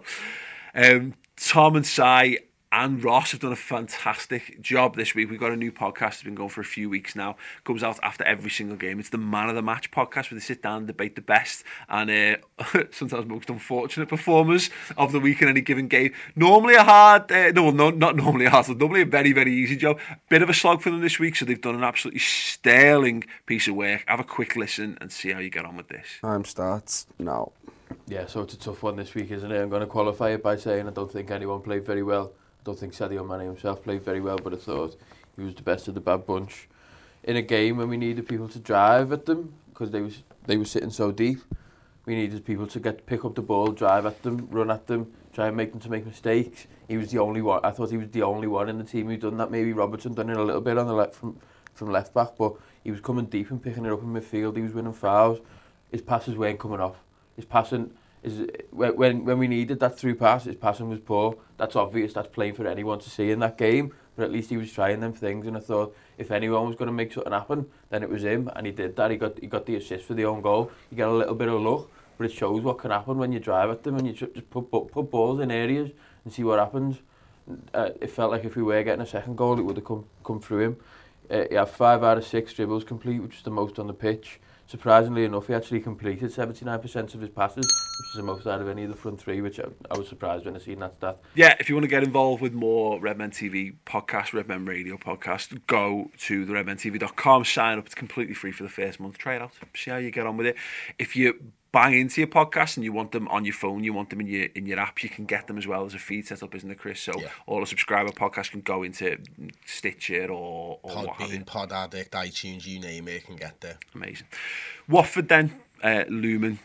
um, Tom and Si and Ross have done a fantastic job this week. We've got a new podcast that's been going for a few weeks now. Comes out after every single game. It's the Man of the Match podcast where they sit down and debate the best and uh, sometimes most unfortunate performers of the week in any given game. Normally a hard, uh, no, no, not normally a hard, normally a very, very easy job. Bit of a slog for them this week, so they've done an absolutely sterling piece of work. Have a quick listen and see how you get on with this. Time starts now. Yeah, so it's a tough one this week, isn't it? I'm going to qualify it by saying I don't think anyone played very well. I don't think Sadio Mane himself played very well, but I thought he was the best of the bad bunch in a game when we needed people to drive at them because they was they were sitting so deep. We needed people to get pick up the ball, drive at them, run at them, try and make them to make mistakes. He was the only one. I thought he was the only one in the team who done that. Maybe Robertson done it a little bit on the left from from left back, but he was coming deep and picking it up in midfield. He was winning fouls. His passes weren't coming off. His passing. Is when when we needed that through pass, his passing was poor. That's obvious. That's plain for anyone to see in that game. But at least he was trying them things, and I thought if anyone was going to make something happen, then it was him, and he did that. He got he got the assist for the own goal. You get a little bit of luck, but it shows what can happen when you drive at them and you just put put balls in areas and see what happens. Uh, it felt like if we were getting a second goal, it would have come come through him. Uh, he had five out of six dribbles complete, which is the most on the pitch. Surprisingly enough, he actually completed seventy-nine percent of his passes, which is the most out of any of the front three, which I, I was surprised when I seen that stat. Yeah, if you want to get involved with more Redmen T V podcasts, Redmen Radio podcast, go to the redmen t v dot com, sign up. It's completely free for the first month. Try it out, see how you get on with it. If you bang into your podcast and you want them on your phone, you want them in your in your app, you can get them as well as a feed set up, isn't it, Chris? So yeah. all the subscriber podcasts can go into Stitcher or, or what have you. Podbean, Pod Addict, iTunes, you name it, can get there. Amazing. Watford then, uh, Lumen.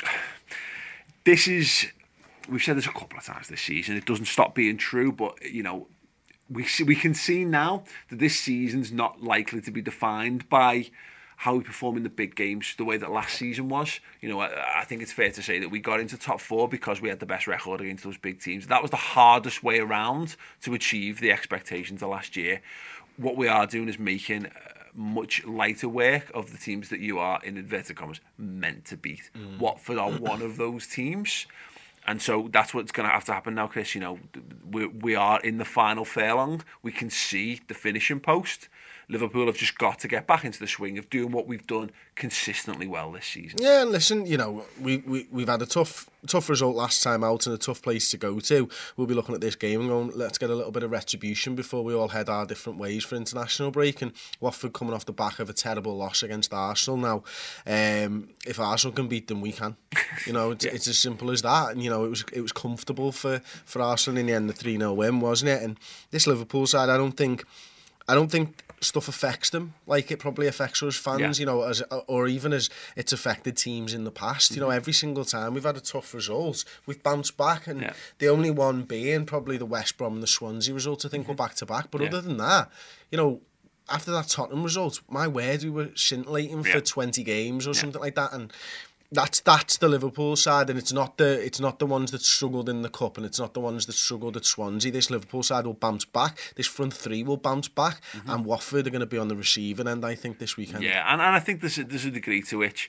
This is, we've said this a couple of times this season, it doesn't stop being true, but, you know, we see, we can see now that this season's not likely to be defined by how we perform in the big games the way that last season was. You know, I, I think it's fair to say that we got into top four because we had the best record against those big teams. That was the hardest way around to achieve the expectations of last year. What we are doing is making much lighter work of the teams that you are, in inverted commas, meant to beat. Mm. Watford are one of those teams. And so that's what's going to have to happen now, Chris. You know, we we are in the final furlong. We can see the finishing post. Liverpool have just got to get back into the swing of doing what we've done consistently well this season. Yeah, and listen, you know, we, we, we've had a tough tough result last time out and a tough place to go to. We'll be looking at this game and going, let's get a little bit of retribution before we all head our different ways for international break. And Watford coming off the back of a terrible loss against Arsenal now. Um, if Arsenal can beat them, we can. You know, it's, yeah. it's as simple as that. And, you know, it was it was comfortable for, for Arsenal in the end, the three nil win, wasn't it? And this Liverpool side, I don't think... I don't think stuff affects them like it probably affects us fans, yeah. you know, as or even as it's affected teams in the past. Mm-hmm. You know, every single time we've had a tough result, we've bounced back, and yeah. the only one being probably the West Brom and the Swansea result. I think mm-hmm. we're back to back. But yeah. other than that, you know, after that Tottenham result, my word, we were scintillating yeah. for twenty games or yeah. something like that, and. That's that's the Liverpool side, and it's not the it's not the ones that struggled in the cup, and it's not the ones that struggled at Swansea. This Liverpool side will bounce back. This front three will bounce back, mm-hmm. and Watford are going to be on the receiving end, I think, this weekend. Yeah, and, and I think there's a, there's a degree to which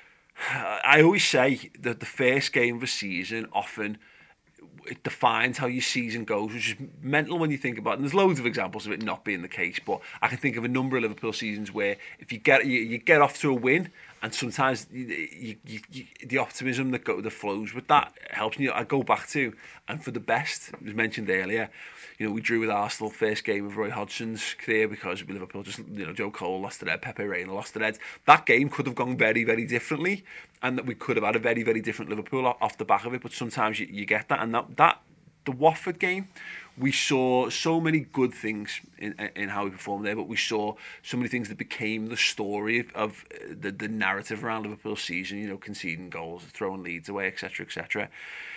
I always say that the first game of a season often it defines how your season goes, which is mental when you think about it. And there's loads of examples of it not being the case, but I can think of a number of Liverpool seasons where if you get you, you get off to a win. And sometimes you, you, you, the optimism that, go, that flows with that helps. You know, I go back to, and for the best, it was mentioned earlier, you know, we drew with Arsenal first game of Roy Hodgson's career because Liverpool just, you know, Joe Cole lost their head, Pepe Reina lost their head. That game could have gone very, very differently, and that we could have had a very, very different Liverpool off the back of it. But sometimes you, you get that, and that, that the Watford game, we saw so many good things in in how we performed there, but we saw so many things that became the story of, of the, the narrative around Liverpool's season, you know, conceding goals, throwing leads away, et cetera, et cetera.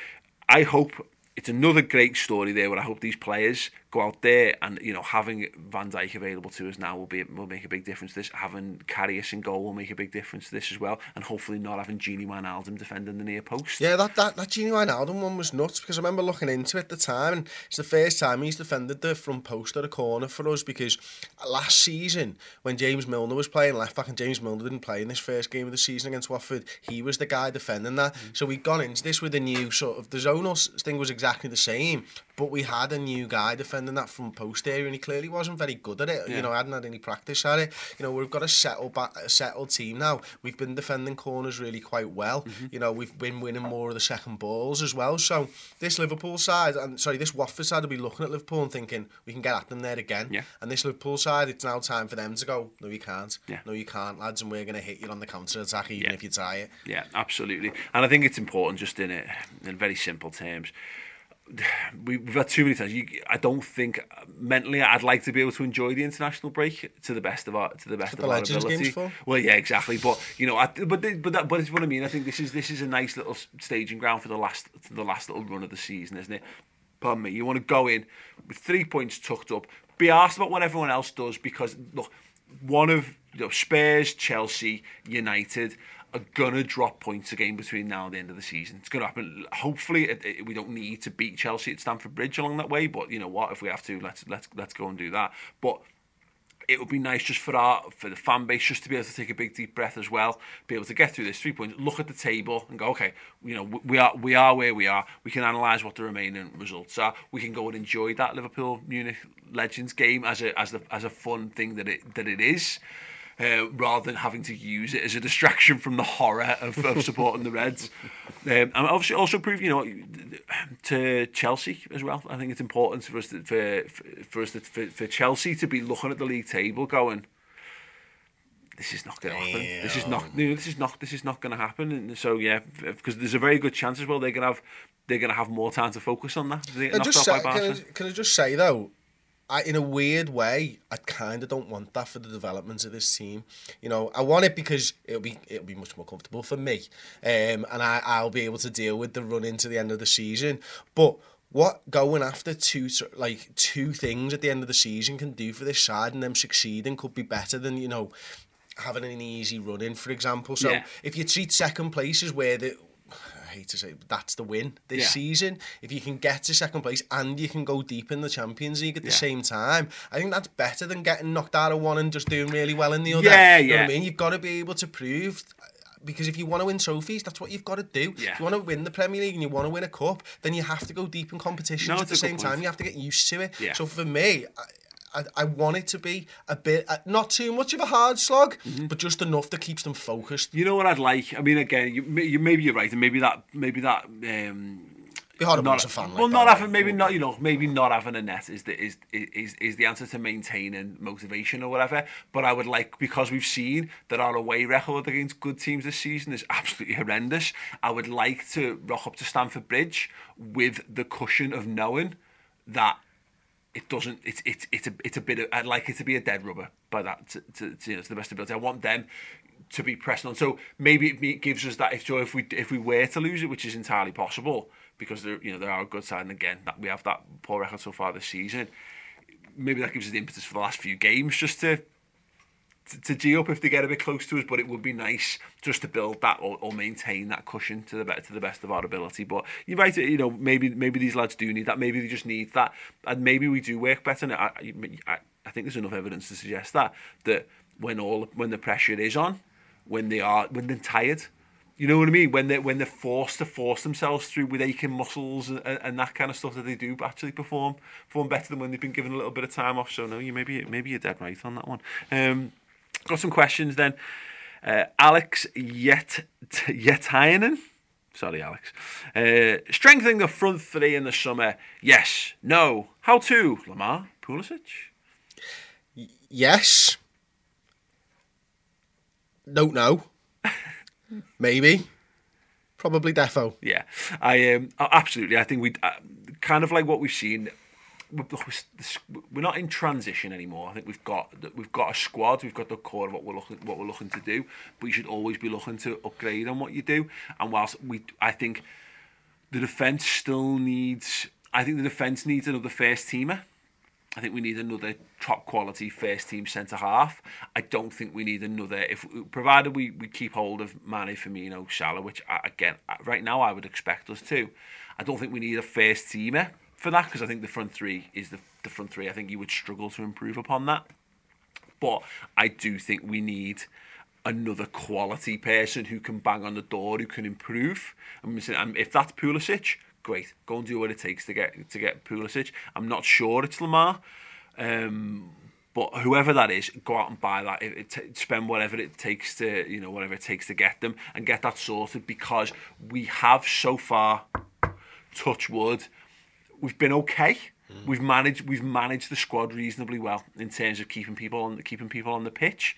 I hope it's another great story there where I hope these players go out there and, you know, having Van Dijk available to us now will be will make a big difference to this. Having Karius in goal will make a big difference to this as well. And hopefully not having Gini Wijnaldum defending the near post. Yeah, that, that, that Gini Wijnaldum one was nuts because I remember looking into it at the time, and it's the first time he's defended the front post at a corner for us, because last season when James Milner was playing left back, and James Milner didn't play in this first game of the season against Watford, he was the guy defending that. Mm. So we'd gone into this with a new sort of, the zonal thing was exactly the same, but we had a new guy defending that front post area, and he clearly wasn't very good at it. Yeah. You know, I hadn't had any practice at it. You know, we've got a settled, back, a settled team now. We've been defending corners really quite well. Mm-hmm. You know, we've been winning more of the second balls as well. So this Liverpool side, and sorry, this Watford side will be looking at Liverpool and thinking, we can get at them there again. Yeah. And this Liverpool side, it's now time for them to go, no, you can't. Yeah. No, you can't, lads, and we're going to hit you on the counter-attack even yeah. if you try it. Yeah, absolutely. And I think it's important, just in it, in very simple terms, we've had too many times. You, I don't think mentally I'd like to be able to enjoy the international break to the best of our to the best of the our ability. Games for. Well, yeah, exactly. But you know, I, but but that, but it's what I mean. I think this is this is a nice little staging ground for the last for the last little run of the season, isn't it? Pardon me. You want to go in with three points tucked up, be asked about what everyone else does, because look, one of you know, Spurs, Chelsea, United are going to drop points again between now and the end of the season. It's going to happen. Hopefully, it, it, we don't need to beat Chelsea at Stamford Bridge along that way, but you know what? If we have to, let's let's let's go and do that. But it would be nice just for our for the fan base just to be able to take a big deep breath as well, be able to get through this three points, look at the table and go, okay, you know, we are we are where we are. We can analyse what the remaining results are. We can go and enjoy that Liverpool Munich Legends game as a as the as a fun thing that it that it is. uh, rather than having to use it as a distraction from the horror of, of supporting the Reds. Um, and obviously also prove, you know, to Chelsea as well. I think it's important for us to, for, for us to, for, for Chelsea to be looking at the league table going, this is not going to happen. This is not. You know, this is not. This is not going to happen. And so yeah, because there's a very good chance as well they're going to have they're going to have more time to focus on that. They get just knocked out say, by can, I, Barca. can I just say though, I, in a weird way, I kind of don't want that for the development of this team. You know, I want it because it'll be it'll be much more comfortable for me, um, and I, I'll be able to deal with the run into the end of the season. But what going after two like two things at the end of the season can do for this side and them succeeding could be better than, you know, having an easy run in, for example. So yeah. if you treat second place as where the, I hate to say, that's the win this yeah. season. If you can get to second place and you can go deep in the Champions League at the yeah. same time, I think that's better than getting knocked out of one and just doing really well in the other. Yeah, you know yeah. what I mean? You've got to be able to prove. Because if you want to win trophies, that's what you've got to do. Yeah. If you want to win the Premier League and you want to win a cup, then you have to go deep in competitions no, at the same time. You have to get used to it. Yeah. So for me, I, I, I want it to be a bit, uh, not too much of a hard slog, mm-hmm. but just enough that keeps them focused. You know what I'd like? I mean, again, you, you maybe you're right, and maybe that, maybe that. Um, Be horrible not, as a fan. Well, like not that, having, maybe not. You know, maybe not having a net is the is is is the answer to maintaining motivation or whatever. But I would like, because we've seen that our away record against good teams this season is absolutely horrendous. I would like to rock up to Stamford Bridge with the cushion of knowing that. It doesn't. It's it's it's a it's a bit of. I'd like it to be a dead rubber by that to, to, to, you know, to the best ability. I want them to be pressing on. So maybe it gives us that. If so, if we if we were to lose it, which is entirely possible, because they're you know they are a good side, and again that we have that poor record so far this season. Maybe that gives us the impetus for the last few games just to. To, to G up if they get a bit close to us, but it would be nice just to build that or, or maintain that cushion to the be- to the best of our ability. But you're right, you know, maybe maybe these lads do need that. Maybe they just need that, and maybe we do work better. And I, I, I think there's enough evidence to suggest that that when all when the pressure is on, when they are when they're tired, you know what I mean. When they when they're forced to force themselves through with aching muscles and, and that kind of stuff, that they do actually perform perform better than when they've been given a little bit of time off. So no, you maybe maybe you're dead right on that one. Um, Got some questions then. Uh, Alex Yet Yetainen. Sorry, Alex. Uh, strengthening the front three in the summer. Yes. No. How to? Lamar? Pulisic? Y- yes. Don't know. Maybe. Probably defo. Yeah. I um, absolutely. I think we uh, kind of like what we've seen. We're not in transition anymore. I think we've got we've got a squad. We've got the core of what we're looking what we're looking to do. But you should always be looking to upgrade on what you do. And whilst we, I think the defence still needs. I think the defence needs another first teamer. I think we need another top quality first team centre half. I don't think we need another. If provided we, we keep hold of Mane, Firmino, Salah, which I, again right now I would expect us to. I don't think we need a first teamer for that, because I think the front three is the, the front three. I think you would struggle to improve upon that. But I do think we need another quality person who can bang on the door, who can improve. I'm saying, if that's Pulisic, great. Go and do what it takes to get to get Pulisic. I'm not sure it's Lamar. Um, but whoever that is, go out and buy that. It, it t- spend whatever it takes to, you know, whatever it takes to get them and get that sorted, because we have so far, touch wood, we've been okay. Mm. We've managed we've managed the squad reasonably well in terms of keeping people on keeping people on the pitch.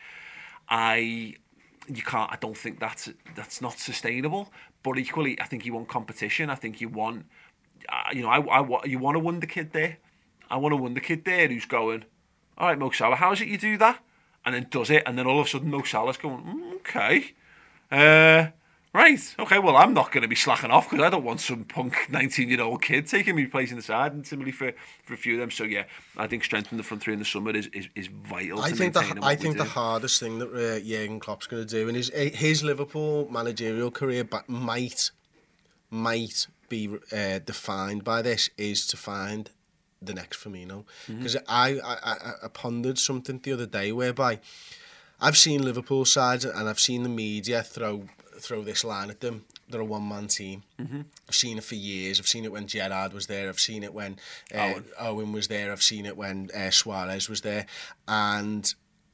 I you can't I don't think that's that's not sustainable. But equally, I think you want competition. I think you want uh, you know I, I you want a wonder kid there. I want a wonder kid there who's going, all right, Mo Salah, how is it you do that? And then does it, and then all of a sudden Mo Salah's going, mm, okay. Uh Right, okay, well, I'm not going to be slacking off because I don't want some punk nineteen-year-old kid taking me place in the side, and similarly for, for a few of them. So, yeah, I think strengthening the front three in the summer is, is, is vital I to think maintaining the, what I we think do. the hardest thing that uh, Jurgen Klopp's going to do in his, his Liverpool managerial career but might, might be uh, defined by this is to find the next Firmino. Because mm-hmm. I, I, I pondered something the other day whereby I've seen Liverpool sides and I've seen the media throw throw this line at them. They're a one-man team. Mm-hmm. I've seen it for years. I've seen it when Gerrard was there. I've seen it when uh, Owen. Owen was there. I've seen it when uh, Suarez was there. And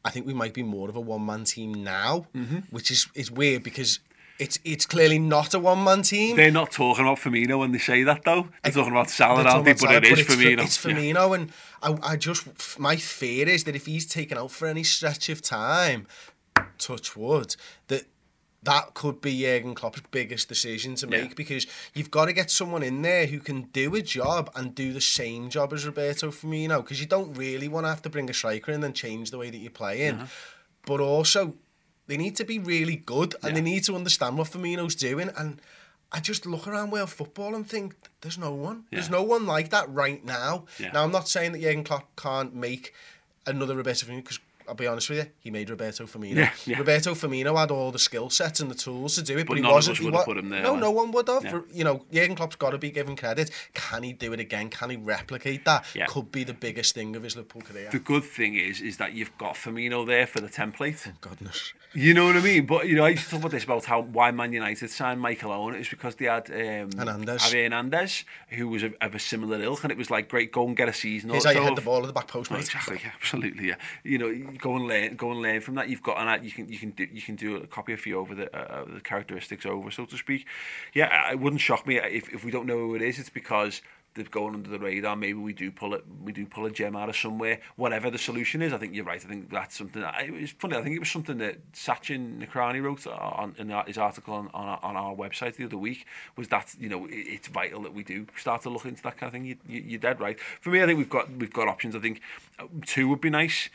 I think we might be more of a one-man team now, mm-hmm. which is, is weird because it's it's clearly not a one-man team. They're not talking about Firmino when they say that, though. They're talking about Salah, aren't they? But Salah, it is it's Firmino. It's Firmino, yeah. And I, I just, my fear is that if he's taken out for any stretch of time, touch wood, that that could be Jurgen Klopp's biggest decision to make, yeah. because you've got to get someone in there who can do a job and do the same job as Roberto Firmino, because you don't really want to have to bring a striker in and change the way that you're playing. Uh-huh. But also, they need to be really good, and yeah. they need to understand what Firmino's doing. And I just look around world football and think, there's no one. Yeah. There's no one like that right now. Yeah. Now, I'm not saying that Jurgen Klopp can't make another Roberto Firmino, because I'll be honest with you, he made Roberto Firmino. Yeah, yeah. Roberto Firmino had all the skill sets and the tools to do it, but, but he none wasn't. Of us would he have put him there. No, like. no one would have. Yeah. For, you know, Jurgen Klopp's got to be given credit. Can he do it again? Can he replicate that? Yeah. Could be the biggest thing of his Liverpool career. The good thing is, is that you've got Firmino there for the template. Oh, goodness. You know what I mean? But, you know, I used to talk about this, about how why Man United signed Michael Owen. It was because they had um, Hernandez. Javi Hernandez, who was of, of a similar ilk, and it was like, great, go and get a season. Here's how you hit the ball at the back post, mate. Oh, exactly, yeah, absolutely, yeah. You know, go and learn, go and learn from that. You've got, and you can, you can do, you can do a copy of you over the, uh, the characteristics over, so to speak. Yeah, it wouldn't shock me if, if we don't know who it is. It's because they're going under the radar. Maybe we do pull it, we do pull a gem out of somewhere. Whatever the solution is, I think you're right. I think that's something. That, it was funny. I think it was something that Sachin Nakrani wrote on in his article on, on, our, on our website the other week. Was that, you know, it, it's vital that we do start to look into that kind of thing. You, you, you're dead right. For me, I think we've got we've got options. I think two would be nice.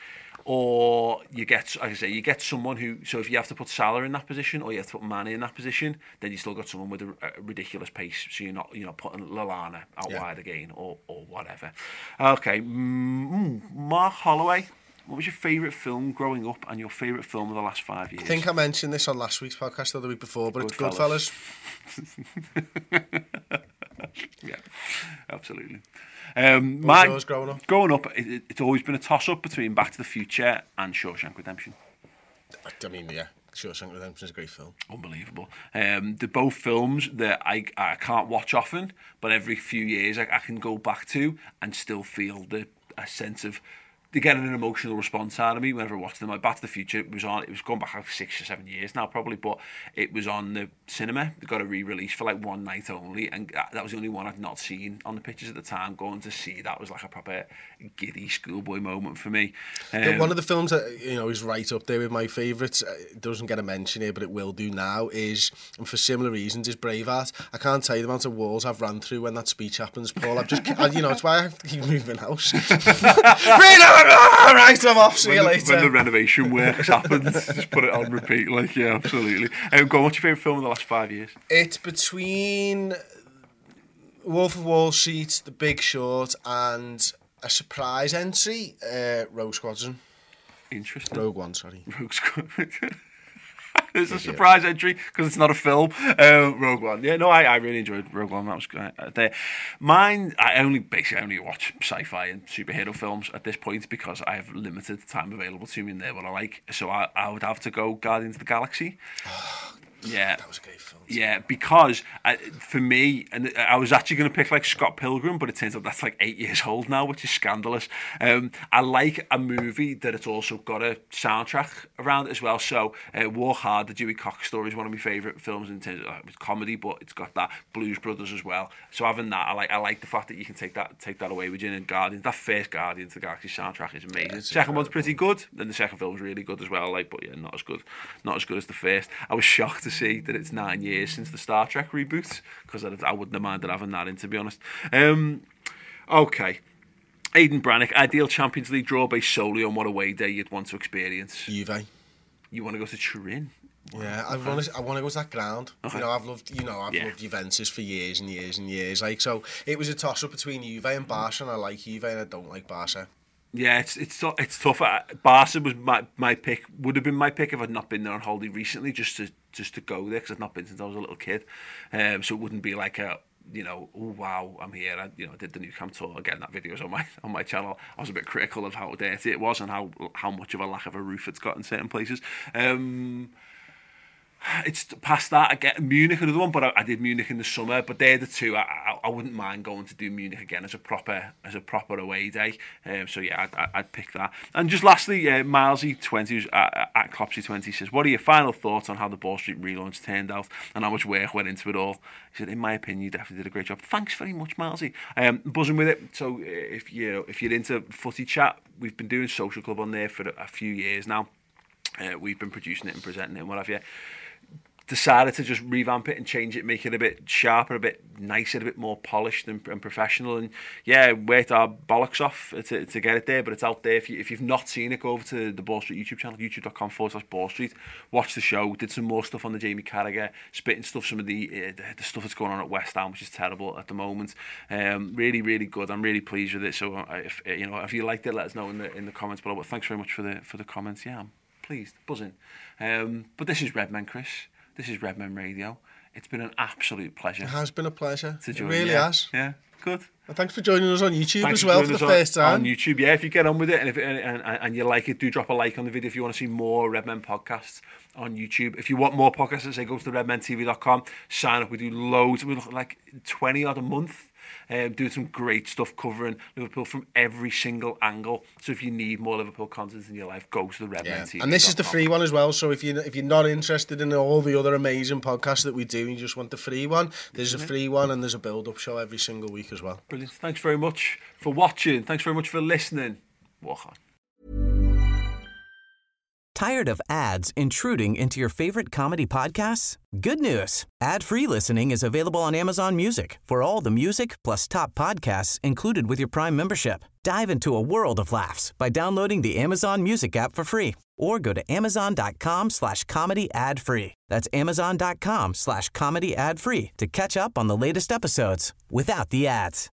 Or you get, like I say, you get someone who. So if you have to put Salah in that position, or you have to put Mane in that position, then you still got someone with a, a ridiculous pace. So you're not, you're not putting Lallana out yeah. wide again, or or whatever. Okay, mm, Mark Holloway. What was your favourite film growing up, and your favourite film of the last five years? I think I mentioned this on last week's podcast or the week before, but it's Goodfellas. Yeah, absolutely. Um, what was yours growing up? Growing up, it, it's always been a toss-up between Back to the Future and Shawshank Redemption. I mean, yeah, Shawshank Redemption is a great film. Unbelievable. Um, they're both films that I I can't watch often, but every few years I, I can go back to and still feel the a sense of. They get an emotional response out of me whenever I watch them. Like Back to the Future, it was on. It was going back like six or seven years now, probably, but it was on the cinema. They got a re-release for like one night only, and that was the only one I'd not seen on the pictures at the time. Going to see that was like a proper giddy schoolboy moment for me. Um, one of the films that, you know, is right up there with my favourites. It doesn't get a mention here, but it will do now. Is, and for similar reasons, is Braveheart. I can't tell you the amount of walls I've run through when that speech happens, Paul. I've just, I, you know, it's why I have to keep moving house. Right, I'm off. See when you the, later. When the renovation works happens, just put it on repeat. Like, yeah, absolutely. Um, go on, what's your favourite film in the last five years? It's between Wolf of Wall Street, The Big Short, and a surprise entry, uh, Rogue Squadron. Interesting. Rogue One, sorry. Rogue Squadron. It's a surprise entry because it's not a film. Uh, Rogue One. Yeah, no, I, I really enjoyed Rogue One. That was great. Uh, there. Mine, I only basically only watch sci-fi and superhero films at this point because I have limited time available to me and they're what I like. So I, I would have to go Guardians of the Galaxy. Yeah, that was a great film. Yeah, because I, for me, and I was actually going to pick like Scott Pilgrim, but it turns out that's like eight years old now, which is scandalous. Um, I like a movie that it's also got a soundtrack around it as well. So, uh, Walk Hard, the Dewey Cox story, is one of my favourite films in terms of uh, it's comedy, but it's got that Blues Brothers as well. So having that, I like. I like the fact that you can take that take that away with you. And Guardians, that first Guardians of the Galaxy soundtrack is amazing. Yeah, second one's pretty good, then the second film's really good as well. Like, but yeah, not as good, not as good as the first. I was shocked to see that it's nine years since the Star Trek reboot because I, I wouldn't have minded having that in, to be honest. Um, okay, Aidan Brannick, ideal Champions League draw based solely on what away day you'd want to experience. Juve. You want to go to Turin? Yeah, I want to. I want to go to that ground. Okay. You know, I've loved. You know, I've yeah. loved Juventus for years and years and years. Like, so it was a toss up between Juve and Barca, and I like Juve and I don't like Barca. Yeah, it's it's it's tough. Barca was my my pick. Would have been my pick if I'd not been there on holiday recently, just to just to go there because I'd not been since I was a little kid. Um, so it wouldn't be like a, you know, oh wow, I'm here. I, you know, I did the Nou Camp tour. Again, that video's on my on my channel. I was a bit critical of how dirty it was and how how much of a lack of a roof it's got in certain places. Um, It's past that. I get Munich another one, but I, I did Munich in the summer. But they're the two. I, I, I wouldn't mind going to do Munich again as a proper as a proper away day. Um, so yeah, I'd, I'd pick that. And just lastly, uh, Milesy twenty who's at, at Clopsy twenty says, "What are your final thoughts on how the Ball Street relaunch turned out and how much work went into it all?" He said, "In my opinion, you definitely did a great job." Thanks very much, Milesy. Um, buzzing with it. So uh, if you if you're into footy chat, we've been doing Social Club on there for a, a few years now. Uh, we've been producing it and presenting it and what have you. Decided to just revamp it and change it, make it a bit sharper, a bit nicer, a bit more polished and, and professional. And yeah, worked our bollocks off to, to get it there, but it's out there. If, you, if you've not seen it, go over to the Ball Street YouTube channel, youtube.com forward slash Ball Street. Watch the show. Did some more stuff on the Jamie Carragher, spitting stuff, some of the, uh, the the stuff that's going on at West Ham, which is terrible at the moment. Um, really, really good. I'm really pleased with it. So uh, if you know if you liked it, let us know in the in the comments below. But thanks very much for the for the comments. Yeah, I'm pleased, buzzing. Um, but this is Redmen, Chris. This is Redmen Radio. It's been an absolute pleasure. It has been a pleasure. To join, it really yeah. has. Yeah, good. And thanks for joining us on YouTube thanks as well for the for first on, time. On YouTube, yeah. If you get on with it and if and, and, and you like it, do drop a like on the video if you want to see more Redmen podcasts on YouTube. If you want more podcasts, I say go to the redmen t v dot com. Sign up. We do loads. We look at like twenty odd a month. Um, doing some great stuff covering Liverpool from every single angle. So if you need more Liverpool content in your life, go to the redmen yeah. t v dot com. And this is the free one as well. So if you if you're not interested in all the other amazing podcasts that we do, and you just want the free one, there's a free one and there's a build-up show every single week as well. Brilliant. Thanks very much for watching. Thanks very much for listening. Walk on. Tired of ads intruding into your favorite comedy podcasts? Good news. Ad-free listening is available on Amazon Music for all the music plus top podcasts included with your Prime membership. Dive into a world of laughs by downloading the Amazon Music app for free or go to amazon.com slash comedy ad free. That's amazon.com slash comedy ad free to catch up on the latest episodes without the ads.